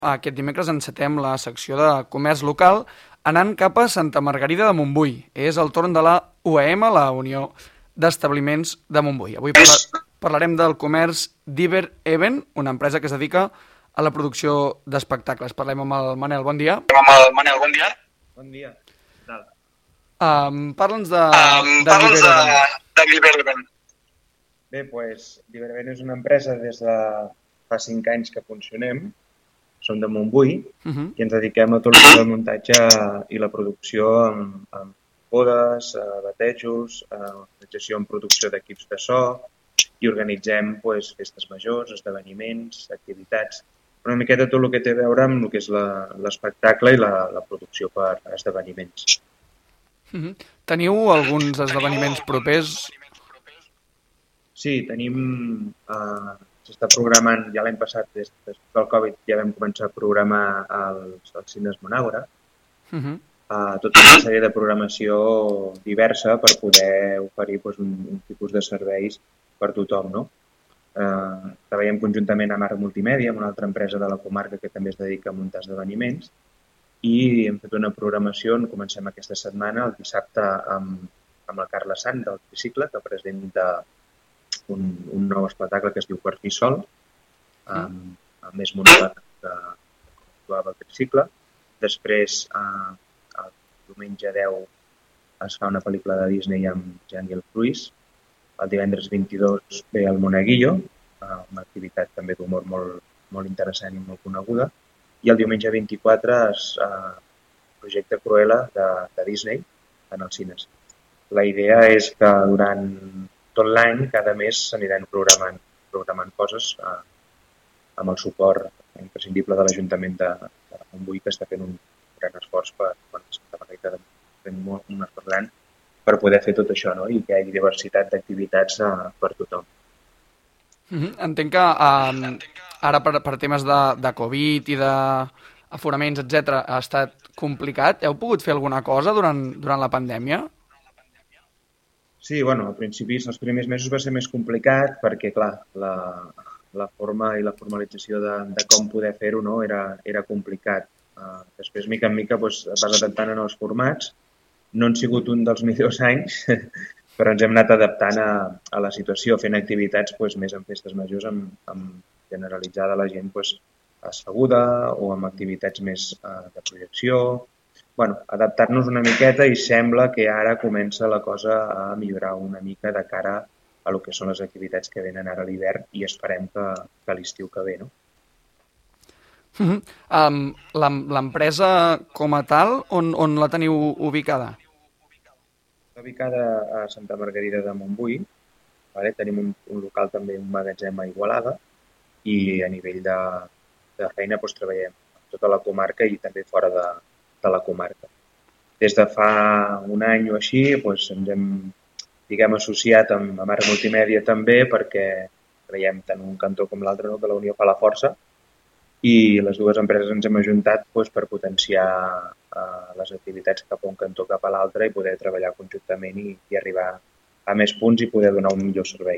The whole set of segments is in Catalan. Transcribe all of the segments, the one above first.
Aquest dimecres encetem la secció de comerç local anant cap a Santa Margarida de Montbui. És el torn de la UEM, la Unió d'Establiments de Montbui. Avui parlarem del comerç d'Iber Even, una empresa que es dedica a la producció d'espectacles. Parlem amb el Manel, bon dia. Bon dia. Bon dia. Què tal? Parla'ns d'Iber Even. De l'Iber Even. Bé, doncs, l'Iber Even és una empresa des de fa 5 anys que funcionem. Som de Montbui i ens dediquem a tot el muntatge i la producció amb bodes, batejos, organització en producció d'equips de so i organitzem festes majors, esdeveniments, activitats. Una miqueta tot el que té a veure amb el que és l'espectacle i la producció per esdeveniments. Teniu alguns esdeveniments propers? Sí, tenim... S'està programant, ja l'any passat, des del Covid, ja vam començar a programar als cines Monàgora, tota una sèrie de programació diversa per poder oferir un tipus de serveis per tothom, no? Treballem conjuntament amb Art Multimèdia, amb una altra empresa de la comarca que també es dedica a muntar esdeveniments, i hem fet una programació, comencem aquesta setmana, el dissabte, amb la Carla Sant, del Tricicle, que presenta un nou espectacle que es diu Per fi sol, amb més muntat que actuava al Tricicle. Després, el diumenge 10 es fa una pel·lícula de Disney amb Jungle Cruise. El divendres 22 ve el Monaguillo, una activitat també d'humor molt interessant i molt coneguda. I el diumenge 24 es projecta Cruella de Disney en els cines. La idea és que durant tot l'any, cada mes, s'aniran programant coses amb el suport imprescindible de l'Ajuntament de Montbui, que està fent un gran esforç per Santa Margarida, fent un esforç gran per poder fer tot això, no? I que hi hagi diversitat d'activitats per tothom. Entenc que ara per temes de Covid i d'aforaments, etc., ha estat complicat. Heu pogut fer alguna cosa durant la pandèmia? Sí, al principi, els primers mesos va ser més complicat perquè, clar, la forma i la formalització de com poder fer-ho, no, era complicat. Després, mica en mica, es vas adaptant en els formats. No han sigut un dels millors anys, però ens hem anat adaptant a la situació, fent activitats més en festes majors, amb generalitzar de la gent asseguda o amb activitats més de projecció. Adaptar-nos una miqueta i sembla que ara comença la cosa a millorar una mica de cara a lo que són les activitats que venen ara a l'hivern i esperem que l'estiu que ve, no? L'empresa com a tal, on la teniu ubicada? Està ubicada a Santa Margarida de Montbui. Tenim un local també, un magatzem a Igualada, i a nivell de feina treballem a tota la comarca i també fora de la comarca. Des de fa un any o així ens hem associat amb Art Multimèdia també perquè creiem tant un cantó com l'altre, no, que la unió fa la força, i les dues empreses ens hem ajuntat per potenciar les activitats cap a un cantó cap a l'altre i poder treballar conjuntament i arribar a més punts i poder donar un millor servei.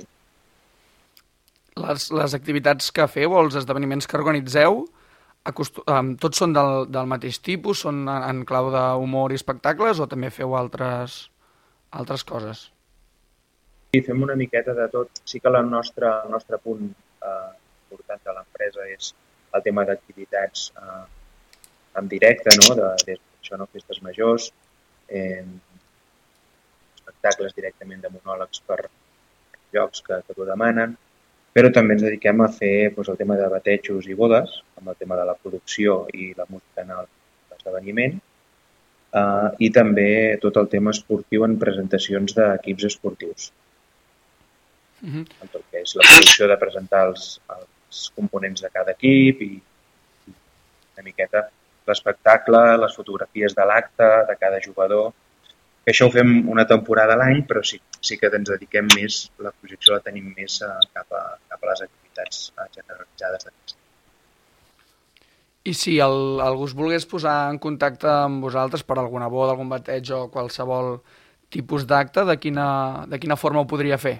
Les activitats que feu o els esdeveniments que organitzeu tots són del mateix tipus? Són en clau d'humor i espectacles o també feu altres coses? Sí, fem una miqueta de tot. Sí que el nostre punt important de l'empresa és el tema d'activitats en directe, no? Festes majors, espectacles directament de monòlegs per llocs que t'ho demanen, però també ens dediquem a fer el tema de batejos i bodes, amb el tema de la producció i la música en l'esdeveniment, i també tot el tema esportiu en presentacions d'equips esportius. En tot que és la producció de presentar els components de cada equip i una miqueta l'espectacle, les fotografies de l'acte, de cada jugador. Això ho fem una temporada a l'any, però sí que ens dediquem més, la projecció la tenim més cap a les activitats generalitzades d'aquesta. I si algú es volgués posar en contacte amb vosaltres per alguna boda, algun bateig o qualsevol tipus d'acte, de quina forma ho podria fer?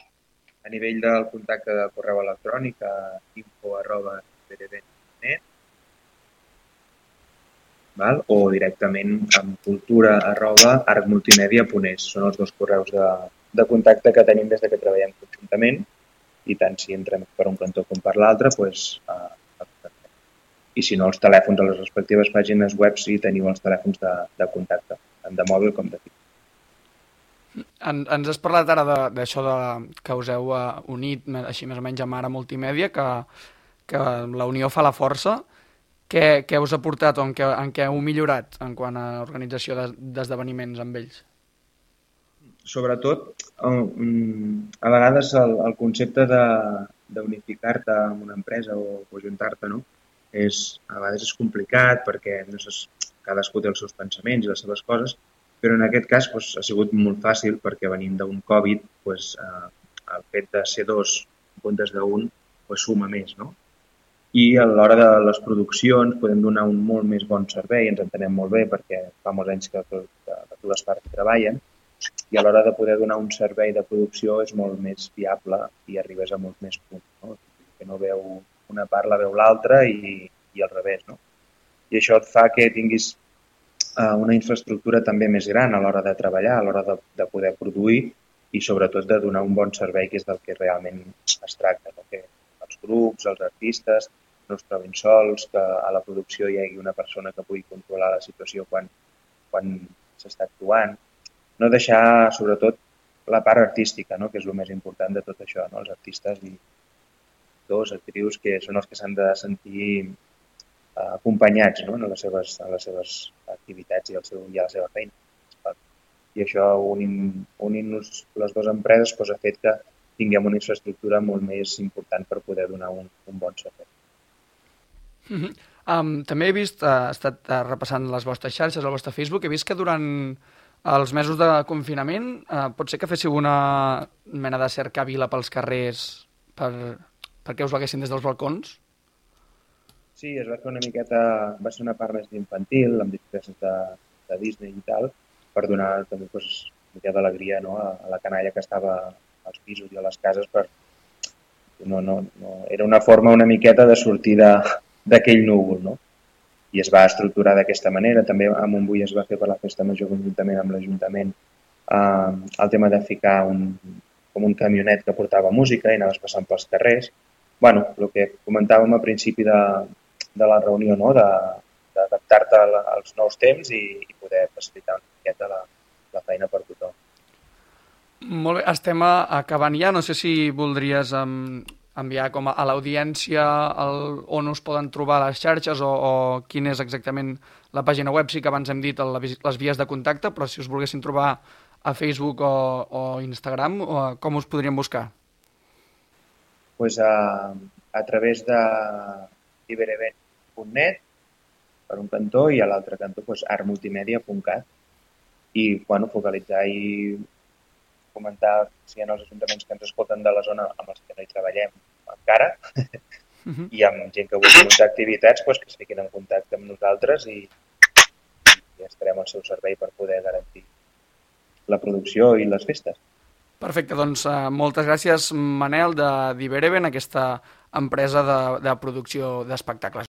A nivell del contacte de correu electrònic, info@iberevent.net, o directament amb cultura@artmultimedia.es. Són els 2 correus de contacte que tenim des que treballem conjuntament, i tant si entrem per un cantó com per l'altre, doncs, i si no, els telèfons a les respectives pàgines web i teniu els telèfons de contacte, tant de mòbil com de fix. Ens has parlat ara d'això que us heu unit, així més o menys, amb Ara Multimèdia, que la unió fa la força. Què us ha portat o en què heu millorat en quant a organització d'esdeveniments amb ells? Sobretot, a vegades el concepte d'unificar-te amb una empresa o ajuntar-te, no? A vegades és complicat perquè cadascú té els seus pensaments i les seves coses, però en aquest cas ha sigut molt fàcil perquè venint d'un Covid, el fet de ser 2 en comptes d'1 suma més, no? I a l'hora de les produccions podem donar un molt més bon servei, ens entenem molt bé perquè fa molts anys que les parts treballen, i a l'hora de poder donar un servei de producció és molt més viable i arribes a molts més punts, no? Que no veu una part, la veu l'altra i al revés, no? I això et fa que tinguis una infraestructura també més gran a l'hora de treballar, a l'hora de poder produir i sobretot de donar un bon servei, que és del que realment es tracta, no? Que els grups, els artistes no es trobin sols, que a la producció hi hagi una persona que pugui controlar la situació quan s'està actuant. No deixar, sobretot, la part artística, no? Que és el més important de tot això, no? Els artistes i actrius que són els que s'han de sentir acompanyats, no? En les seves activitats i a la seva feina. I això, unint-nos les dues empreses, ha fet que tinguem una infraestructura molt més important per poder donar un bon servei. També he vist, he estat repassant les vostres xarxes, el vostre Facebook, he vist que durant els mesos de confinament pot ser que féssiu una mena de cercavila pels carrers perquè us veguessin des dels balcons? Sí, es va fer una miqueta, va ser una part més infantil, amb disfresses de Disney i tal, per donar també una mica d'alegria, no? A la canalla que estava als pisos i a les cases. Era una forma una miqueta de sortir d'aquell núvol, no? I es va estructurar d'aquesta manera. També a Montbui es va fer per la festa major conjuntament amb l'Ajuntament el tema de ficar com un camionet que portava música i anaves passant pels carrers. Bueno, el que comentàvem al principi de la reunió, no? D'adaptar-te als nous temps i poder facilitar una miqueta la feina per tothom. Molt bé, estem acabant ja. No sé si voldries enviar com a l'audiència on us poden trobar les xarxes o quina és exactament la pàgina web. Sí que abans hem dit les vies de contacte, però si us volguessin trobar a Facebook o Instagram, com us podríem buscar? Pues a través de iberevent.net per un cantó i a l'altre cantó artmultimedia.cat i focalitzar i comentar si hi ha els ajuntaments que ens escolten de la zona amb els que no hi treballem encara i amb gent que vulgui muntar activitats que es fiquin en contacte amb nosaltres i estarem al seu servei per poder garantir la producció i les festes. Perfecte, doncs moltes gràcies, Manel, d'Ibereven, aquesta empresa de producció d'espectacles.